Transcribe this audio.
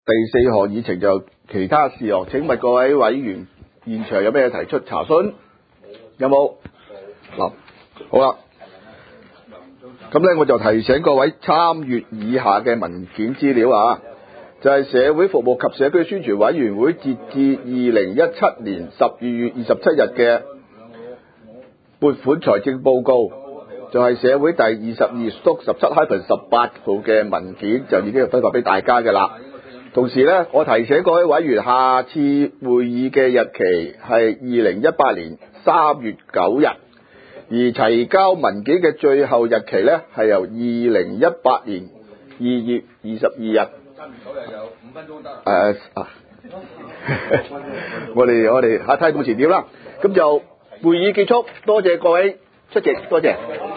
第4項議程就其他事項，請問各位委員現場有咩提出查詢？有冇？嗱，好啦，咁咧我就提醒各位參閱以下嘅文件資料啊，就係社會服務及社區宣傳委員會截至2017年12月27日嘅撥款財政報告，就係社會第22/17-18號嘅文件就已經分發俾大家嘅啦。同時咧，我提醒各位委員，下次會議嘅日期係2018年3月9日，而提交文件嘅最後日期咧係由2018年2月22日。3月9日有5分鐘得。我哋睇目前點啦。咁就會議結束，多謝各位出席，多謝。